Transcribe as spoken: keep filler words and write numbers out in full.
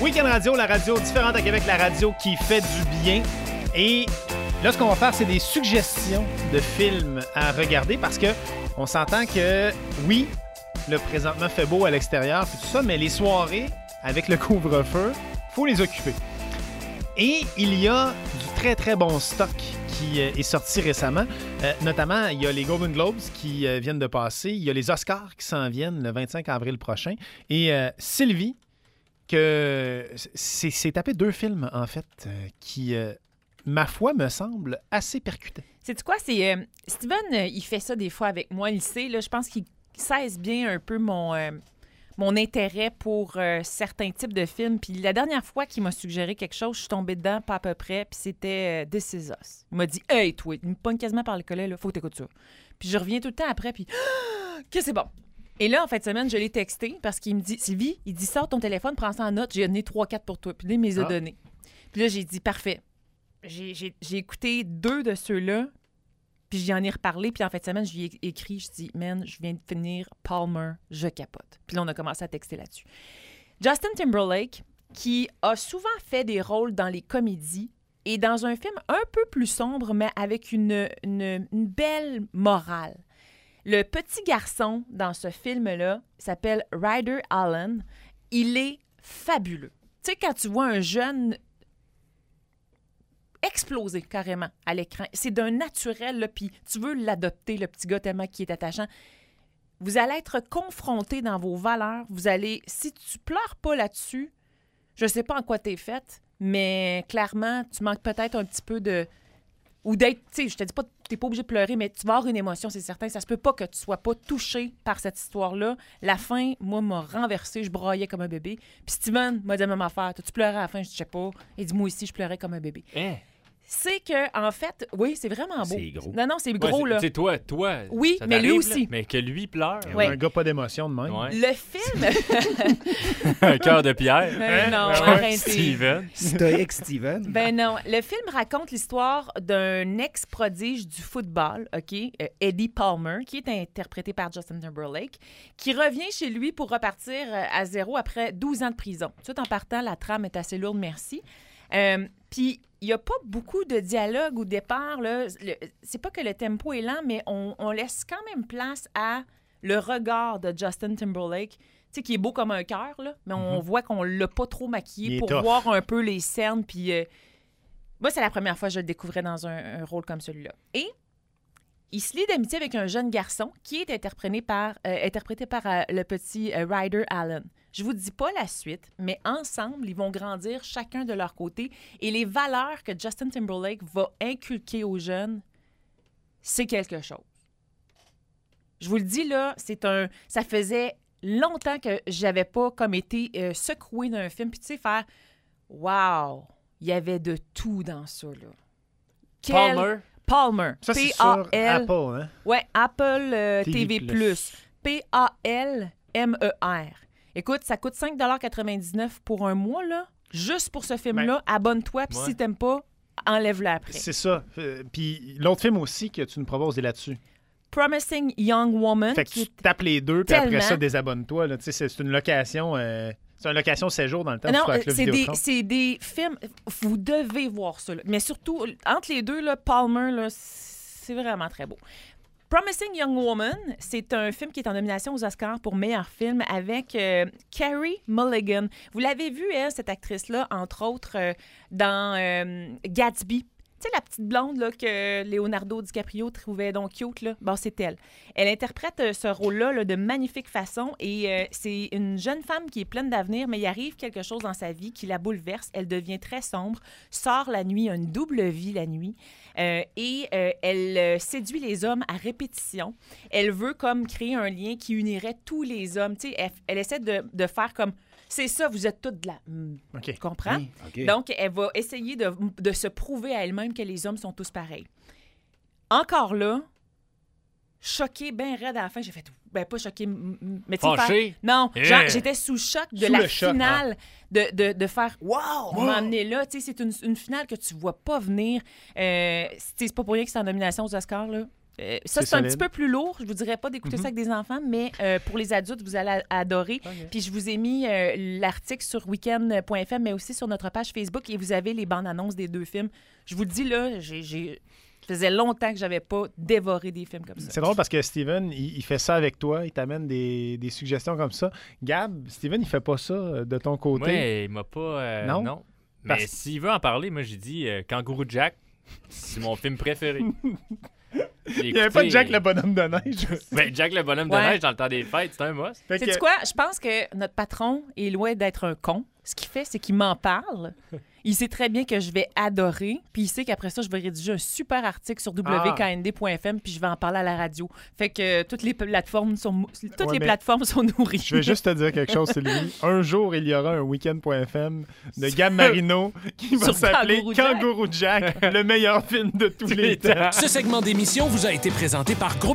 Week-end Radio, la radio différente à Québec, la radio qui fait du bien. Et là, ce qu'on va faire, c'est des suggestions de films à regarder parce que on s'entend que, oui, le présentement fait beau à l'extérieur, puis tout ça, mais les soirées, avec le couvre-feu, faut les occuper. Et il y a du très, très bon stock qui euh, est sorti récemment. Euh, notamment, il y a les Golden Globes qui euh, viennent de passer. Il y a les Oscars qui s'en viennent le vingt-cinq avril prochain. Et euh, Sylvie, que c'est, c'est tapé deux films, en fait, euh, qui, euh, ma foi, me semblent assez percutants. Sais-tu quoi? C'est, euh, Steven, euh, il fait ça des fois avec moi, il sait. Là, je pense qu'il cesse bien un peu mon... Euh, mon intérêt pour euh, certains types de films. Puis la dernière fois qu'il m'a suggéré quelque chose, je suis tombée dedans, pas à peu près, puis c'était euh, This Is Us. Il m'a dit « Hey, toi! » Il me pogne quasiment par le collet, là, « Faut que t'écoutes ça. » Puis je reviens tout le temps après, puis « Que c'est bon! » Et là, en fin de semaine, je l'ai texté parce qu'il me dit « Sylvie, il dit, sors ton téléphone, prends ça en note, j'ai donné trois quatre pour toi. » Puis là, il me les a Ah. donnés. Puis là, j'ai dit « Parfait. » J'ai, j'ai, j'ai écouté deux de ceux-là, puis j'en ai reparlé, puis en fin de semaine, je lui ai écrit, je dis, man, je viens de finir Palmer, je capote. Puis là, on a commencé à texter là-dessus. Justin Timberlake, qui a souvent fait des rôles dans les comédies, et dans un film un peu plus sombre, mais avec une, une, une belle morale. Le petit garçon dans ce film-là s'appelle Ryder Allen. Il est fabuleux. Tu sais, quand tu vois un jeune explosé carrément à l'écran. C'est d'un naturel, là, puis tu veux l'adopter, le petit gars, tellement qu'il est attachant. Vous allez être confronté dans vos valeurs. Vous allez, si tu pleures pas là-dessus, je sais pas en quoi t'es faite, mais clairement, tu manques peut-être un petit peu de... Ou d'être, tu sais, je te dis pas, t'es pas obligé de pleurer, mais tu vas avoir une émotion, c'est certain. Ça se peut pas que tu sois pas touché par cette histoire-là. La fin, moi, m'a renversée, je braillais comme un bébé. Puis Steven m'a dit la même affaire. T'as-tu pleuré à la fin? Je sais pas. Il dit, moi aussi, je pleurais comme un bébé. Hein? C'est que, en fait, oui, c'est vraiment beau. C'est gros. Non, non, c'est gros, ouais, là. Tu sais, toi, toi. Oui, ça mais lui t'arrive, aussi. là, mais que lui pleure. Ouais. Un gars pas d'émotion de même. Ouais. Le film... Un cœur de pierre. Ben non, Ouais. arrêtez. Steven. Stoïque Steven. Ben non. Le film raconte l'histoire d'un ex-prodige du football, OK, euh, Eddie Palmer, qui est interprété par Justin Timberlake, qui revient chez lui pour repartir euh, à zéro après douze ans de prison. Tout en partant, la trame est assez lourde, merci. Euh, Puis, il n'y a pas beaucoup de dialogue au départ. Là. Le, c'est pas que le tempo est lent, mais on, on laisse quand même place à le regard de Justin Timberlake, tu sais, qui est beau comme un cœur, là, mais on Mm-hmm. voit qu'on l'a pas trop maquillé Il est pour tough. voir un peu les scènes. Puis, euh, moi, c'est la première fois que je le découvrais dans un, un rôle comme celui-là. Et il se lie d'amitié avec un jeune garçon qui est interprété par, euh, interprété par euh, le petit euh, Ryder Allen. Je vous dis pas la suite, mais ensemble, ils vont grandir chacun de leur côté. Et les valeurs que Justin Timberlake va inculquer aux jeunes, c'est quelque chose. Je vous le dis, là, c'est un... Ça faisait longtemps que j'avais pas comme été euh, secouée d'un film. Puis tu sais, faire « Wow! » Il y avait de tout dans ça, là. Quel... Palmer. Palmer. Ça, c'est P sur A L Apple, hein? Ouais, Apple euh, T V T V plus. P A L M E R. Écoute, ça coûte cinq dollars quatre-vingt-dix-neuf pour un mois, là. Juste pour ce film-là. Abonne-toi, puis Ouais. si t'aimes pas, enlève-le après. C'est ça. Euh, Puis l'autre film aussi que tu nous proposes est là-dessus. Promising Young Woman. Fait que qui tu tapes les deux, puis après tellement- ça, désabonne-toi. Là. Tu sais, C'est c'est une location... euh, C'est une location séjour dans le temps est- du Non, Club euh, c'est des, Vidéotron. c'est des films... Vous devez voir ça. là. Mais surtout, entre les deux, là, Palmer, là, c'est vraiment très beau. Promising Young Woman, c'est un film qui est en nomination aux Oscars pour meilleur film avec euh, Carey Mulligan. Vous l'avez vue, elle, cette actrice-là, entre autres, euh, dans euh, Gatsby. Tu sais, la petite blonde là, que Leonardo DiCaprio trouvait donc cute, là? Bon, c'est elle. Elle interprète euh, ce rôle-là là, de magnifique façon et euh, c'est une jeune femme qui est pleine d'avenir, mais il arrive quelque chose dans sa vie qui la bouleverse. Elle devient très sombre, sort la nuit, a une double vie la nuit euh, et euh, elle euh, séduit les hommes à répétition. Elle veut comme créer un lien qui unirait tous les hommes. Tu sais, elle, elle essaie de, de faire comme... C'est ça, vous êtes toutes de la... Hmm, OK. tu comprends? Oui, OK. Donc, elle va essayer de, de se prouver à elle-même que les hommes sont tous pareils. Encore là, choquée, bien raide à la fin, j'ai fait... Ben, pas choquée, m- m- mais tu sais, Fâchée? faire- Non, Yeah. genre, j'étais sous choc de Sous la le choc, finale, de, de, de faire « Wow! » On m'a amené là. Tu sais, c'est une, une finale que tu vois pas venir. Euh, c'est c'est pas pour rien que c'est en nomination aux Oscars, là. Euh, ça, C'est c'est un solide. petit peu plus lourd. Je vous dirais pas d'écouter Mhm. ça avec des enfants, mais euh, pour les adultes, vous allez a- adorer. Ok. Puis je vous ai mis euh, l'article sur weekend point f m, mais aussi sur notre page Facebook, et vous avez les bandes annonces des deux films. Je vous le dis, là, j'ai... j'ai... ça faisait longtemps que j'avais pas dévoré des films comme ça. C'est drôle parce que Steven, il, il fait ça avec toi, il t'amène des, des suggestions comme ça. Gab, Steven, il fait pas ça euh, de ton côté. Moi, il m'a pas. euh, Non? non. Parce- Mais s'il veut en parler, moi, j'ai dit euh, Kangourou Jack, c'est mon film préféré. Il n'y avait pas de Jack le bonhomme de neige. Ben, Jack le bonhomme de Ouais. neige dans le temps des fêtes, c'est un must. Fait que- Sais-tu quoi? Je pense que notre patron est loin d'être un con. Ce qu'il fait, c'est qu'il m'en parle. Il sait très bien que je vais adorer. Puis il sait qu'après ça, je vais rédiger un super article sur w k n d point f m, puis je vais en parler à la radio. Fait que euh, toutes les plateformes sont, mou- toutes Ouais, les mais- plateformes sont nourries. Je vais juste te dire quelque chose, Sylvie. Un jour, il y aura un weekend point f m de Gab Marino qui va Sur s'appeler Kangourou Jack. Kangourou Jack, le meilleur film de tous les temps. Ce segment d'émission vous a été présenté par Groupe